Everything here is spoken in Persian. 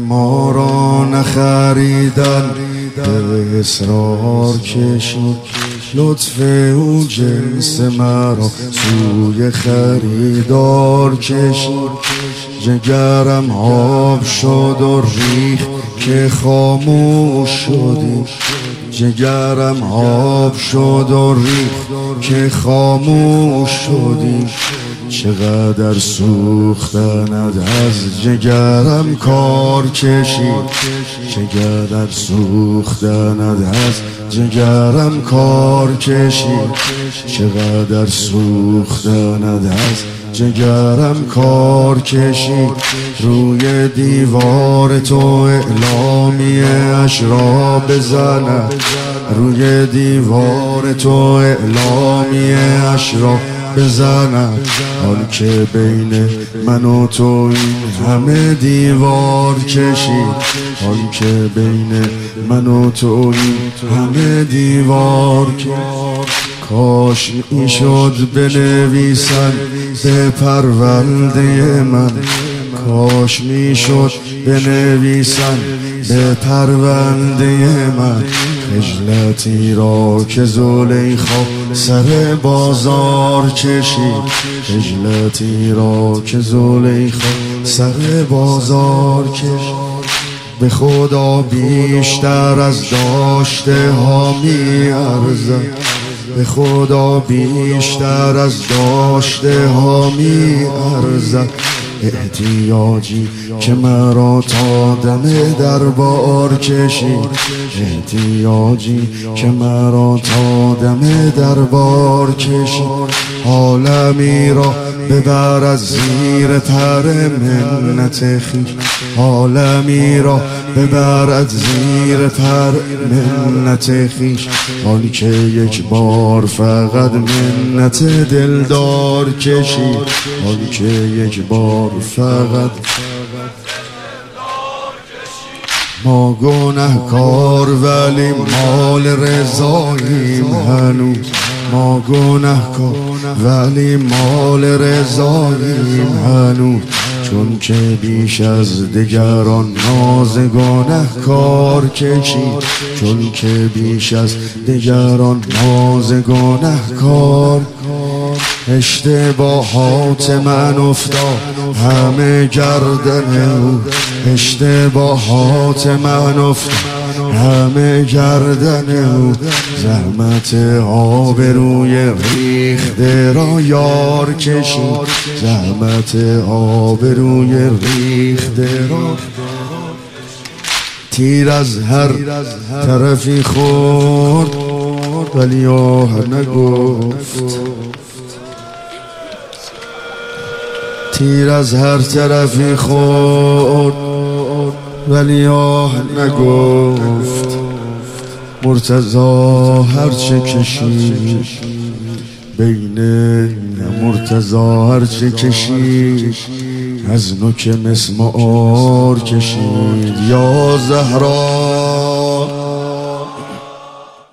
ما را نخریدن، به اصرار کشید لطف او جنس مرا سوی خریدار کشید. جگرم آب شد و ریخت که خاموش شدی، جگرم آب شد و ریخت که خاموش شدی. چقدر سوختند از جگرم کار کشید، چقدر سوختند از جگرم کار کشید، چقدر سوختند از جگرم کار کشید. روی دیوار تو اعلامیه اش را بزند، روی دیوار تو اعلامیه اش را بزند. حال که بین من و تو این همه دیوار کشید، حال که بین من و تو این همه دیوار کشید. کاش میشد بنویسن به پرونده من، کاش میشد بنویسن به پرونده من. خجلتی را که زلیخا سر بازار کشید، خجلتی را که زلیخا سر بازار کشید. به خدا بیشتر از داشته ها می ارزد، به خدا بیشتر از داشته ها می ارزد. احتیاجی که مرا تا دم دربار کشید، احتیاجی که مرا تا دم دربار کشید. عالمی را ببر از زیر پر منت خویش، عالمی را ببر از زیر پر منت خویش. حالی که یک بار فقط منت دلدار کشید، حالی که یک بار فقط ما گنهکار ولی مال رضاییم هنوز، ما گنهکار ولی مال رضاییم هنوز. چون که بیش از دیگران ناز گنهکار کشید، چون که بیش از دیگران ناز گنهکار. اشتباهات من افتاد همه گردن او، اشتباهات من افتاد همه گردن او. زحمت آبروی ریخته را یار کشید، زحمت آبروی ریخته را. تیر از هر طرفی خورد ولی آه نگفت، تیر از هر طرفی خورد ولی آه نگفت. مرتضی هرچه کشید بین مرتضی هرچه کشید، از نوک مسمار کشید. یا زهرا